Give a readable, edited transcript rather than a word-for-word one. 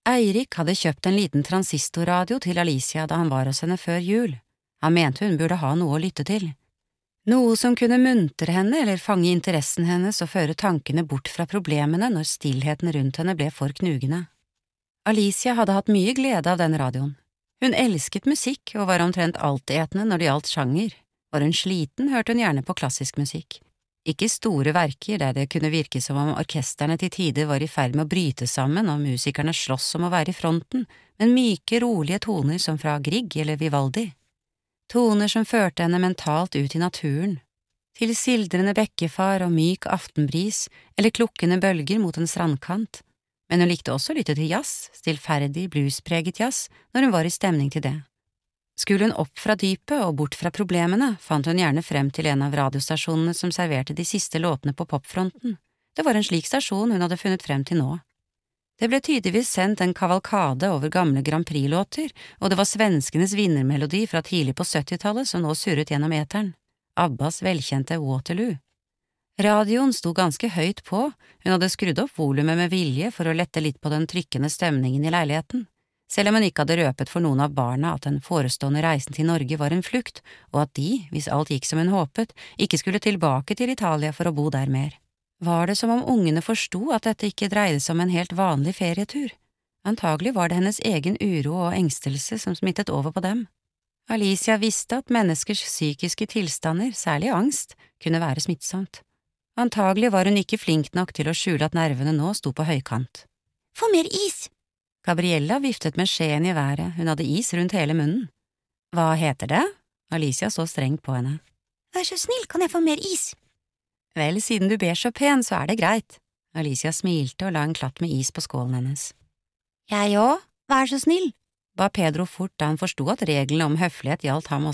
Eirik hadde kjøpt en liten transistorradio til Alicia da han var hos henne før jul. Han mente hun burde ha noe å lytte til. Noe som kunne muntre henne eller fange interessen hennes og føre tankene bort fra problemene når stillheten rundt henne ble for knugende. Alicia hadde hatt mye glede av denne radioen. Hun elsket musikk og var omtrent altetende når det gjaldt sjanger. Var hun sliten, hørte hun gjerne på klassisk musikk. Ikke store verker der det kunne virke som om orkestrene til tider var i ferd med å bryte sammen og musikerne sloss om å være i fronten, men myke, rolige toner som fra Grieg eller Vivaldi. Toner som førte henne mentalt ut i naturen, til sildrende bekkefar og myk aftenbris eller klukkende bølger mot en strandkant, men hun likte også å lytte til jazz, stillferdig, bluespreget jazz, når hun var i stemning til det. Skulle hun opp fra dypet og bort fra problemene, fant hun gjerne frem til en av radiostasjonene som serverte de siste låtene på popfronten. Det var en slik stasjon hun hadde funnet frem til nå. Det ble tydeligvis sendt en kavalkade over gamle Grand Prix-låter, og det var svenskenes vinnermelodi fra tidlig på 70-tallet som nå surret gjennom eteren, Abbas velkjente Waterloo. Radioen sto ganske høyt på, hun hadde skrudd opp volumet med vilje for å lette litt på den trykkende stemningen i leiligheten. Selv om hun ikke hadde røpet for noen av barna at den forestående reisen til Norge var en flukt, og at de, hvis alt gikk som hun håpet, ikke skulle tilbake til Italia for å bo der mer. Var det som om ungene forsto at dette ikke dreide seg om en helt vanlig ferietur? Antagelig var det hennes egen uro og engstelse som smittet over på dem. Alicia visste at menneskers psykiske tilstander, særlig angst, kunne være smittsomt. Antagelig var hun ikke flink nok til å skjule at nervene nå sto på høykant. Få mer is! Gabriella viftet med skjeen i været, hun hadde is rundt hele munnen. Hva heter det? Alicia så strengt på henne. Vær så snill, kan jeg få mer is? Vel, siden du ber så pen, så er det greit. Alicia smilte og la en klatt med is på skålen hennes. Jeg òg, vær så snill, ba Pedro fort da han forsto at reglene om høflighet gjaldt ham også.